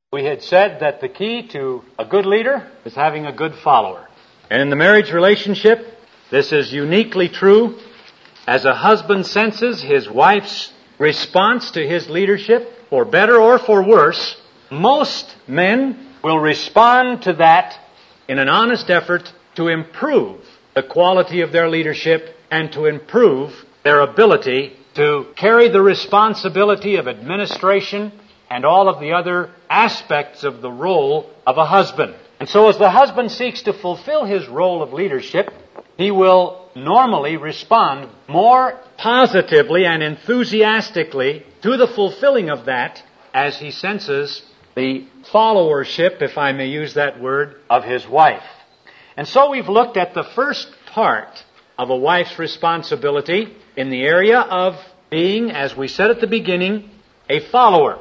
we had said that the key to a good leader is having a good follower. And in the marriage relationship, this is uniquely true. As a husband senses his wife's response to his leadership, for better or for worse, most men will respond to that in an honest effort to improve the quality of their leadership and to improve their ability to carry the responsibility of administration and all of the other aspects of the role of a husband. And so as the husband seeks to fulfill his role of leadership, he will normally respond more positively and enthusiastically to the fulfilling of that as he senses the followership, if I may use that word, of his wife. And so we've looked at the first part of a wife's responsibility in the area of being, as we said at the beginning, a follower.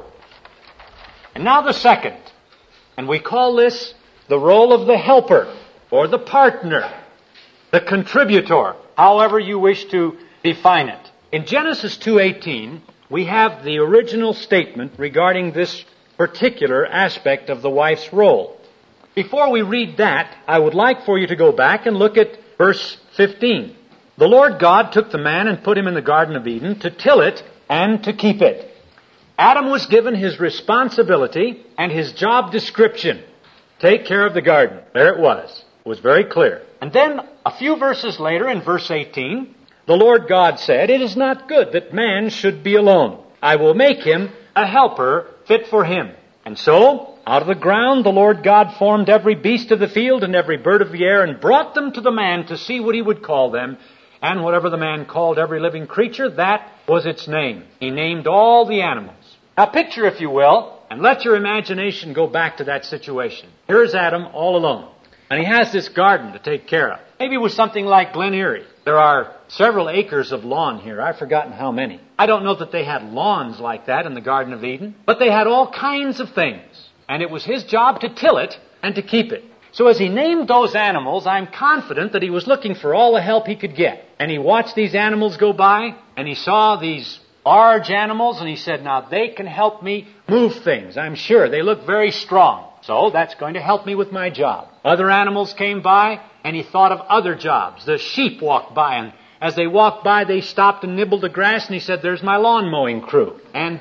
And now the second, and we call this the role of the helper or the partner, the contributor, however you wish to define it. In Genesis 2:18, we have the original statement regarding this particular aspect of the wife's role. Before we read that, I would like for you to go back and look at verse 15. The Lord God took the man and put him in the Garden of Eden to till it and to keep it. Adam was given his responsibility and his job description. Take care of the garden. There it was. It was very clear. And then a few verses later in verse 18, the Lord God said, "It is not good that man should be alone. I will make him a helper fit for him." And so, out of the ground the Lord God formed every beast of the field and every bird of the air and brought them to the man to see what he would call them. And whatever the man called every living creature, that was its name. He named all the animals. Now picture, if you will, and let your imagination go back to that situation. Here's Adam all alone. And he has this garden to take care of. Maybe it was something like Glen Erie. There are several acres of lawn here. I've forgotten how many. I don't know that they had lawns like that in the Garden of Eden, but they had all kinds of things. And it was his job to till it and to keep it. So as he named those animals, I'm confident that he was looking for all the help he could get. And he watched these animals go by, and he saw these large animals, and he said, now they can help me move things, I'm sure. They look very strong. So that's going to help me with my job. Other animals came by, and he thought of other jobs. The sheep walked by, and as they walked by, they stopped and nibbled the grass, and he said, there's my lawn mowing crew. And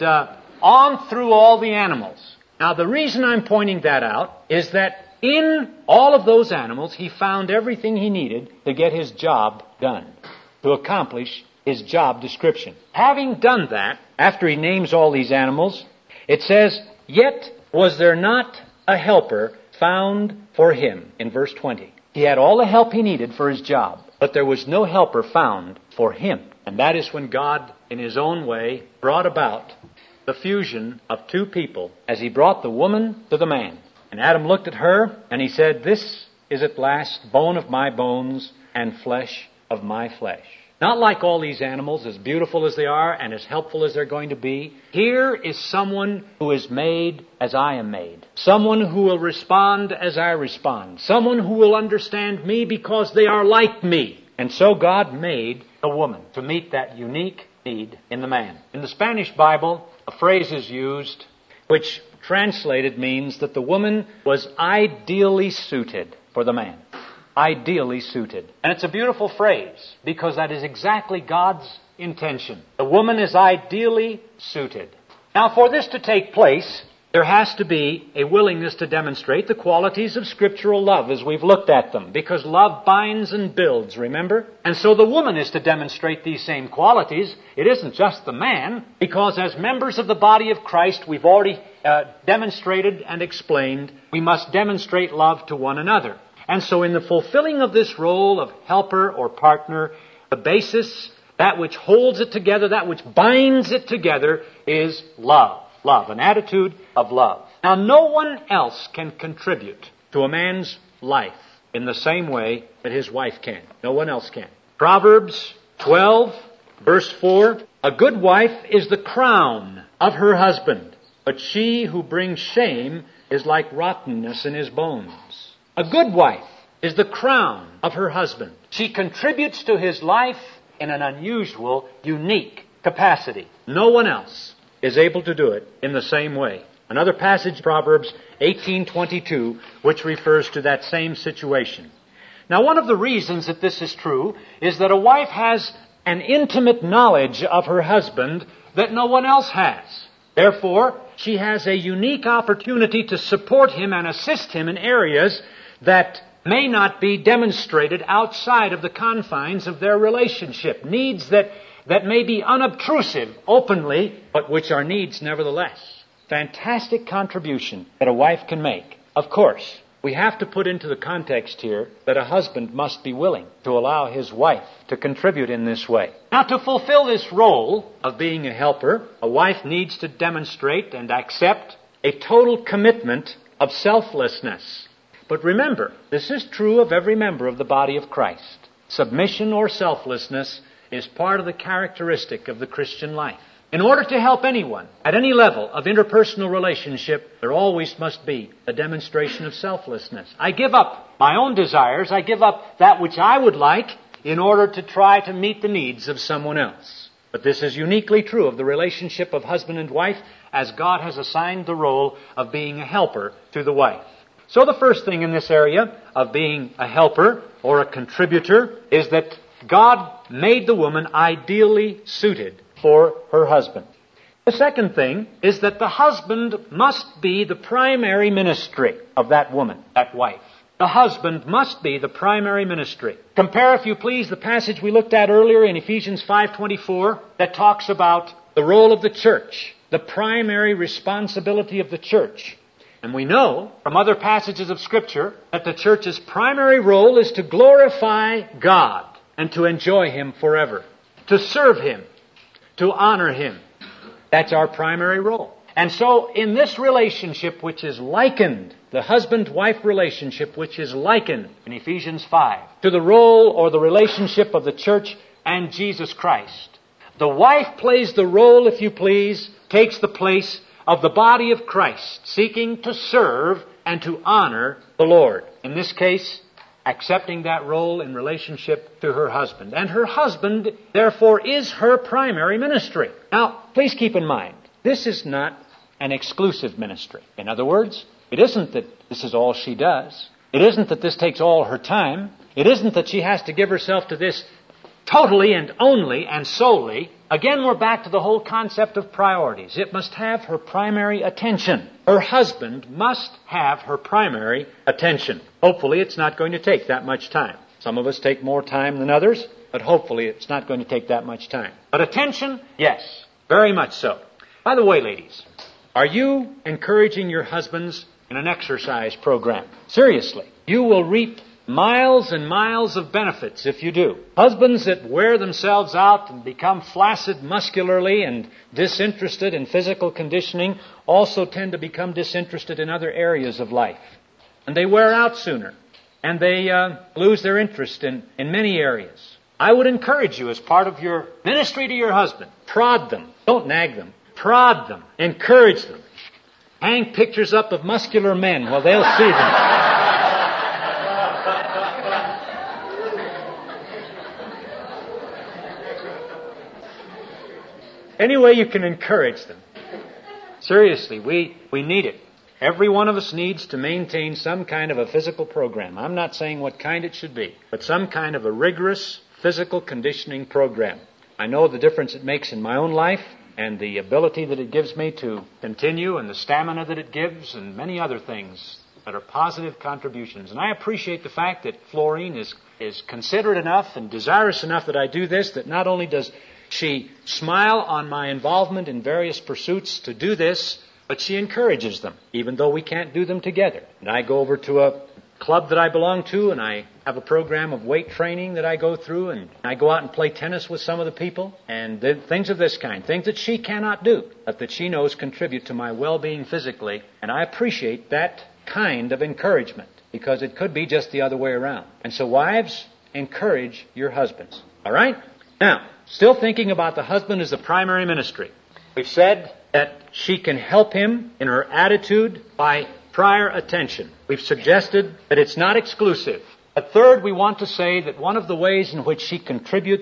on through all the animals. Now, the reason I'm pointing that out is that in all of those animals, he found everything he needed to get his job done, to accomplish his job description. Having done that, after he names all these animals, it says, "Yet was there not a helper found for him," in verse 20. He had all the help he needed for his job, but there was no helper found for him. And that is when God, in his own way, brought about the fusion of two people as he brought the woman to the man. And Adam looked at her, and he said, "This is at last bone of my bones and flesh of my flesh." Not like all these animals, as beautiful as they are and as helpful as they're going to be. Here is someone who is made as I am made. Someone who will respond as I respond. Someone who will understand me because they are like me. And so God made a woman to meet that unique need in the man. In the Spanish Bible, a phrase is used which translated means that the woman was ideally suited for the man. Ideally suited. And it's a beautiful phrase because that is exactly God's intention. The woman is ideally suited. Now, for this to take place, there has to be a willingness to demonstrate the qualities of scriptural love as we've looked at them, because love binds and builds, remember? And so the woman is to demonstrate these same qualities. It isn't just the man, because as members of the body of Christ, we've already demonstrated and explained, we must demonstrate love to one another. And so in the fulfilling of this role of helper or partner, the basis, that which holds it together, that which binds it together, is love. Love, an attitude of love. Now, no one else can contribute to a man's life in the same way that his wife can. No one else can. Proverbs 12, verse 4, "A good wife is the crown of her husband, but she who brings shame is like rottenness in his bones." A good wife is the crown of her husband. She contributes to his life in an unusual, unique capacity. No one else is able to do it in the same way. Another passage, Proverbs 18:22, which refers to that same situation. Now, one of the reasons that this is true is that a wife has an intimate knowledge of her husband that no one else has. Therefore, she has a unique opportunity to support him and assist him in areas that may not be demonstrated outside of the confines of their relationship. Needs that may be unobtrusive openly, but which are needs nevertheless. Fantastic contribution that a wife can make. Of course, we have to put into the context here that a husband must be willing to allow his wife to contribute in this way. Now, to fulfill this role of being a helper, a wife needs to demonstrate and accept a total commitment of selflessness. But remember, this is true of every member of the body of Christ. Submission or selflessness is part of the characteristic of the Christian life. In order to help anyone at any level of interpersonal relationship, there always must be a demonstration of selflessness. I give up my own desires. I give up that which I would like in order to try to meet the needs of someone else. But this is uniquely true of the relationship of husband and wife, as God has assigned the role of being a helper to the wife. So the first thing in this area of being a helper or a contributor is that God made the woman ideally suited for her husband. The second thing is that the husband must be the primary ministry of that woman, that wife. The husband must be the primary ministry. Compare, if you please, the passage we looked at earlier in Ephesians 5:24 that talks about the role of the church, the primary responsibility of the church. And we know from other passages of Scripture that the church's primary role is to glorify God and to enjoy Him forever, to serve Him, to honor Him. That's our primary role. And so in this relationship which is likened, the husband-wife relationship which is likened in Ephesians 5 to the role or the relationship of the church and Jesus Christ, the wife plays the role, if you please, takes the place of the body of Christ, seeking to serve and to honor the Lord. In this case, accepting that role in relationship to her husband. And her husband, therefore, is her primary ministry. Now, please keep in mind, this is not an exclusive ministry. In other words, it isn't that this is all she does. It isn't that this takes all her time. It isn't that she has to give herself to this totally and only and solely. Again, we're back to the whole concept of priorities. It must have her primary attention. Her husband must have her primary attention. Hopefully, it's not going to take that much time. Some of us take more time than others, but hopefully it's not going to take that much time. But attention, yes, very much so. By the way, ladies, are you encouraging your husbands in an exercise program? Seriously, you will reap miles and miles of benefits if you do. Husbands that wear themselves out and become flaccid muscularly and disinterested in physical conditioning also tend to become disinterested in other areas of life. And they wear out sooner. And they lose their interest in many areas. I would encourage you as part of your ministry to your husband, prod them. Don't nag them. Prod them. Encourage them. Hang pictures up of muscular men. Well, they'll see them. Any way you can encourage them. Seriously, we need it. Every one of us needs to maintain some kind of a physical program. I'm not saying what kind it should be, but some kind of a rigorous physical conditioning program. I know the difference it makes in my own life and the ability that it gives me to continue and the stamina that it gives and many other things that are positive contributions. And I appreciate the fact that Florine is considerate enough and desirous enough that I do this, that not only does she smile on my involvement in various pursuits to do this, but she encourages them, even though we can't do them together. And I go over to a club that I belong to, and I have a program of weight training that I go through, and I go out and play tennis with some of the people, and things of this kind, things that she cannot do, but that she knows contribute to my well-being physically. And I appreciate that kind of encouragement, because it could be just the other way around. And so wives, encourage your husbands. All right? Now, still thinking about the husband as the primary ministry. We've said that she can help him in her attitude by prior attention. We've suggested that it's not exclusive. But third, we want to say that one of the ways in which she contributes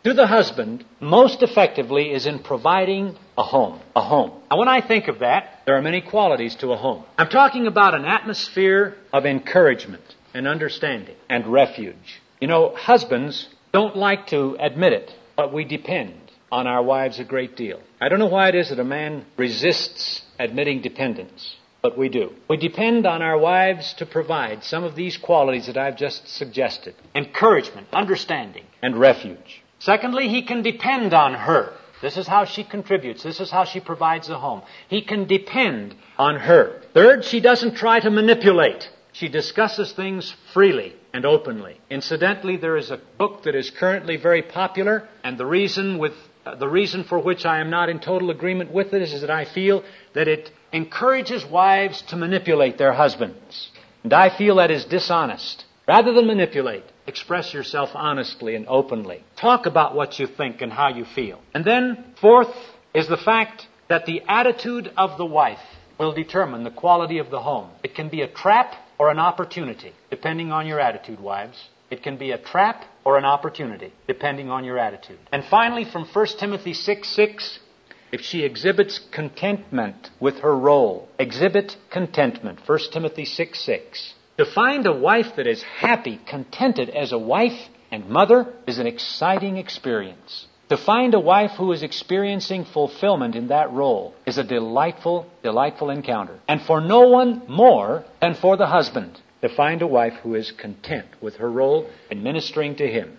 to the husband most effectively is in providing a home. A home. Now, when I think of that, there are many qualities to a home. I'm talking about an atmosphere of encouragement and understanding and refuge. You know, husbands don't like to admit it, but we depend on our wives a great deal. I don't know why it is that a man resists admitting dependence, but we do. We depend on our wives to provide some of these qualities that I've just suggested. Encouragement, understanding, and refuge. Secondly, he can depend on her. This is how she contributes. This is how she provides the home. He can depend on her. Third, she doesn't try to manipulate. She discusses things freely and openly. Incidentally, there is a book that is currently very popular, and the reason for which I am not in total agreement with it is that I feel that it encourages wives to manipulate their husbands. And I feel that is dishonest. Rather than manipulate, express yourself honestly and openly. Talk about what you think and how you feel. And then, fourth, is the fact that the attitude of the wife will determine the quality of the home. It can be a trap or an opportunity, depending on your attitude, wives. It can be a trap or an opportunity, depending on your attitude. And finally, from 1 Timothy 6:6, if she exhibits contentment with her role, exhibit contentment, 1 Timothy 6:6. To find a wife that is happy, contented as a wife and mother is an exciting experience. To find a wife who is experiencing fulfillment in that role is a delightful, delightful encounter. And for no one more than for the husband to find a wife who is content with her role in ministering to him.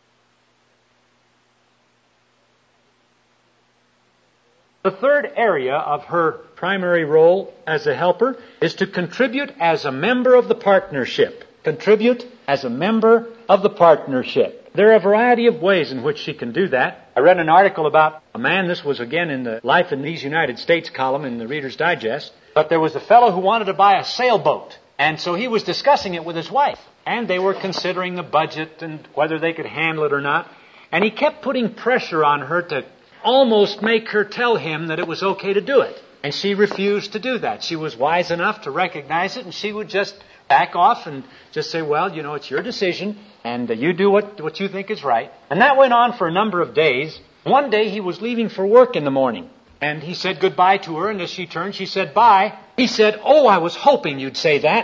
The third area of her primary role as a helper is to contribute as a member of the partnership. Contribute as a member of the partnership. There are a variety of ways in which she can do that. I read an article about a man, this was again in the Life in these United States column in the Reader's Digest, but there was a fellow who wanted to buy a sailboat, and so he was discussing it with his wife, and they were considering the budget and whether they could handle it or not, and he kept putting pressure on her to almost make her tell him that it was okay to do it. And she refused to do that. She was wise enough to recognize it, and she would just back off and just say, well, you know, it's your decision, and you do what you think is right. And that went on for a number of days. One day he was leaving for work in the morning, and he said goodbye to her, and as she turned, she said, bye. He said, oh, I was hoping you'd say that.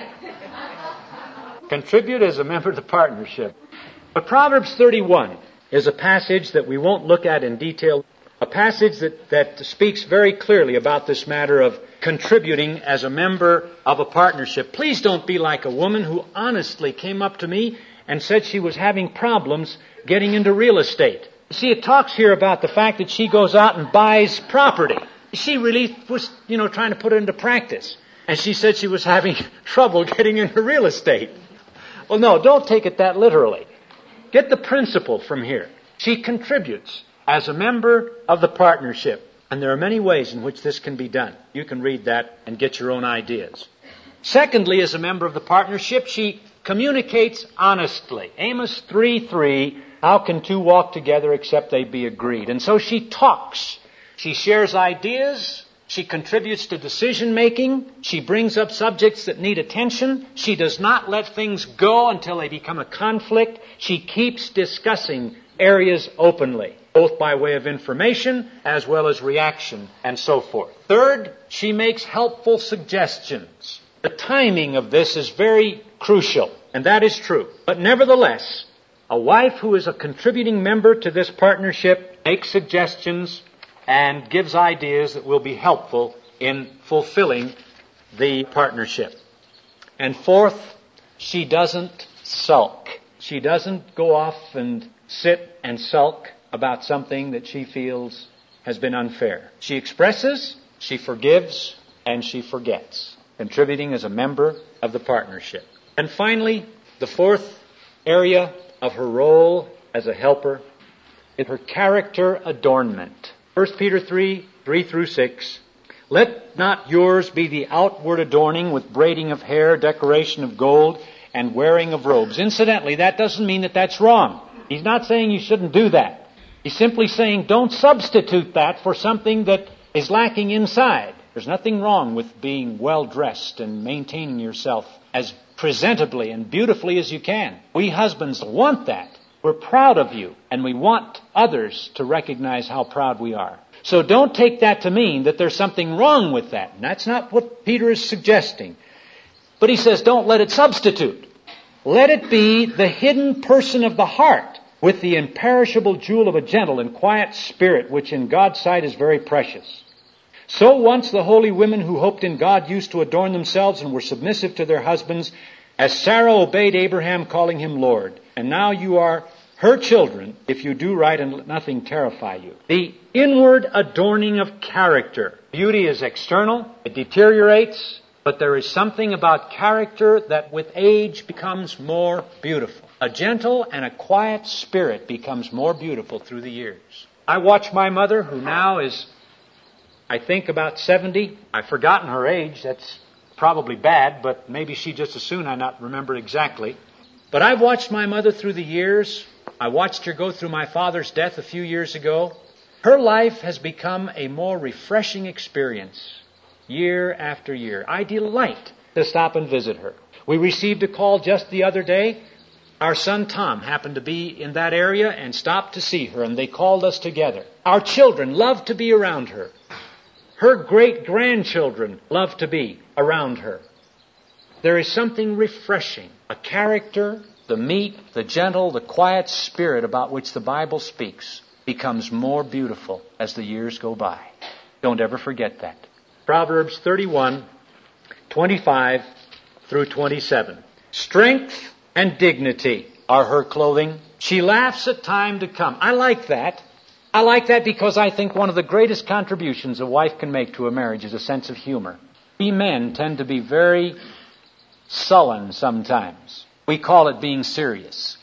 Contribute as a member of the partnership. But Proverbs 31 is a passage that we won't look at in detail. A passage that speaks very clearly about this matter of contributing as a member of a partnership. Please don't be like a woman who honestly came up to me and said she was having problems getting into real estate. You see, it talks here about the fact that she goes out and buys property. She really was, trying to put it into practice. And she said she was having trouble getting into real estate. Well, no, don't take it that literally. Get the principle from here. She contributes as a member of the partnership. And there are many ways in which this can be done. You can read that and get your own ideas. Secondly, as a member of the partnership, she communicates honestly. Amos 3:3, how can two walk together except they be agreed? And so she talks. She shares ideas. She contributes to decision making. She brings up subjects that need attention. She does not let things go until they become a conflict. She keeps discussing areas openly, both by way of information as well as reaction and so forth. Third, she makes helpful suggestions. The timing of this is very crucial, and that is true. But nevertheless, a wife who is a contributing member to this partnership makes suggestions and gives ideas that will be helpful in fulfilling the partnership. And fourth, she doesn't sulk. She doesn't go off and sit and sulk about something that she feels has been unfair. She expresses, she forgives, and she forgets, contributing as a member of the partnership. And finally, the fourth area of her role as a helper is her character adornment. 1 Peter 3:3-6. Let not yours be the outward adorning with braiding of hair, decoration of gold, and wearing of robes. Incidentally, that doesn't mean that that's wrong. He's not saying you shouldn't do that. He's simply saying don't substitute that for something that is lacking inside. There's nothing wrong with being well-dressed and maintaining yourself as presentably and beautifully as you can. We husbands want that. We're proud of you, and we want others to recognize how proud we are. So don't take that to mean that there's something wrong with that. And that's not what Peter is suggesting. But he says, don't let it substitute. Let it be the hidden person of the heart with the imperishable jewel of a gentle and quiet spirit, which in God's sight is very precious. So once the holy women who hoped in God used to adorn themselves and were submissive to their husbands, as Sarah obeyed Abraham, calling him Lord. And now you are her children, if you do right and let nothing terrify you. The inward adorning of character. Beauty is external. It deteriorates. But there is something about character that with age becomes more beautiful. A gentle and a quiet spirit becomes more beautiful through the years. I watch my mother, who now is, I think, about 70. I've forgotten her age. That's probably bad, but maybe she just as soon I not remember exactly. But I've watched my mother through the years. I watched her go through my father's death a few years ago. Her life has become a more refreshing experience year after year. I delight to stop and visit her. We received a call just the other day. Our son Tom happened to be in that area and stopped to see her, and they called us together. Our children love to be around her. Her great-grandchildren love to be around her. There is something refreshing, a character, the meek, the gentle, the quiet spirit about which the Bible speaks becomes more beautiful as the years go by. Don't ever forget that. Proverbs 31:25 through 27. Strength and dignity are her clothing. She laughs at time to come. I like that. I like that because I think one of the greatest contributions a wife can make to a marriage is a sense of humor. We men tend to be very sullen sometimes. We call it being serious.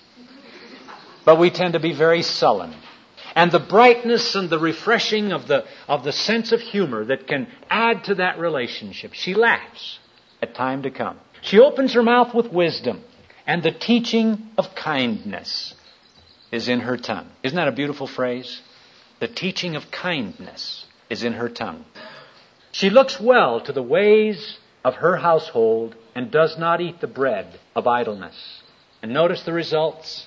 But we tend to be very sullen. And the brightness and the refreshing of the sense of humor that can add to that relationship. She laughs at time to come. She opens her mouth with wisdom. And the teaching of kindness is in her tongue. Isn't that a beautiful phrase? The teaching of kindness is in her tongue. She looks well to the ways of her household and does not eat the bread of idleness. And notice the results.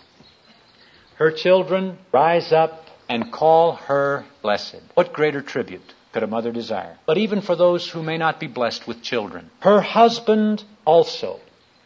Her children rise up and call her blessed. What greater tribute could a mother desire? But even for those who may not be blessed with children, her husband also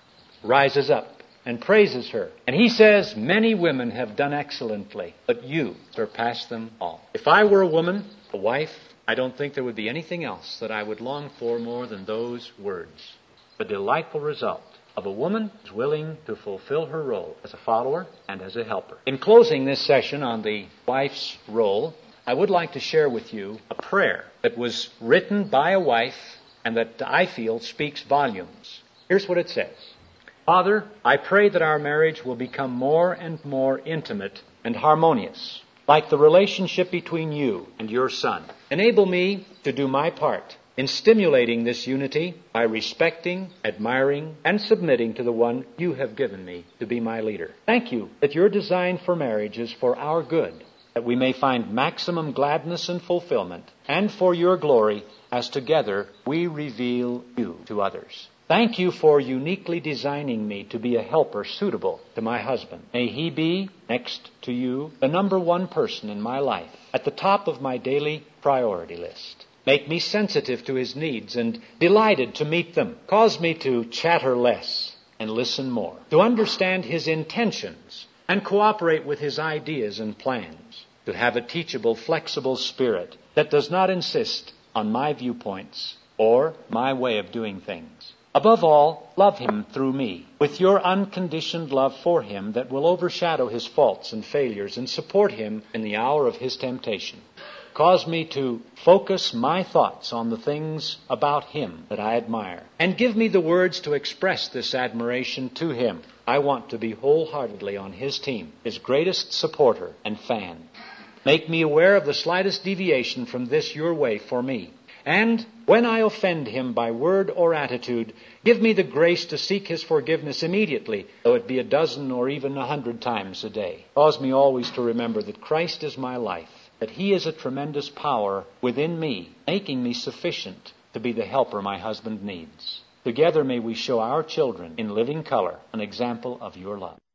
rises up and praises her. And he says, many women have done excellently, but you surpass them all. If I were a woman, a wife, I don't think there would be anything else that I would long for more than those words. The delightful result of a woman who is willing to fulfill her role as a follower and as a helper. In closing this session on the wife's role, I would like to share with you a prayer that was written by a wife and that I feel speaks volumes. Here's what it says. Father, I pray that our marriage will become more and more intimate and harmonious, like the relationship between you and your son. Enable me to do my part in stimulating this unity by respecting, admiring, and submitting to the one you have given me to be my leader. Thank you that your design for marriage is for our good, that we may find maximum gladness and fulfillment, and for your glory as together we reveal you to others. Thank you for uniquely designing me to be a helper suitable to my husband. May he be, next to you, the number one person in my life, at the top of my daily priority list. Make me sensitive to his needs and delighted to meet them. Cause me to chatter less and listen more, to understand his intentions and cooperate with his ideas and plans, to have a teachable, flexible spirit that does not insist on my viewpoints or my way of doing things. Above all, love him through me, with your unconditioned love for him that will overshadow his faults and failures and support him in the hour of his temptation. Cause me to focus my thoughts on the things about him that I admire, and give me the words to express this admiration to him. I want to be wholeheartedly on his team, his greatest supporter and fan. Make me aware of the slightest deviation from this your way for me. And when I offend him by word or attitude, give me the grace to seek his forgiveness immediately, though it be 12 or even 100 times a day. Cause me always to remember that Christ is my life, that he is a tremendous power within me, making me sufficient to be the helper my husband needs. Together may we show our children in living color an example of your love.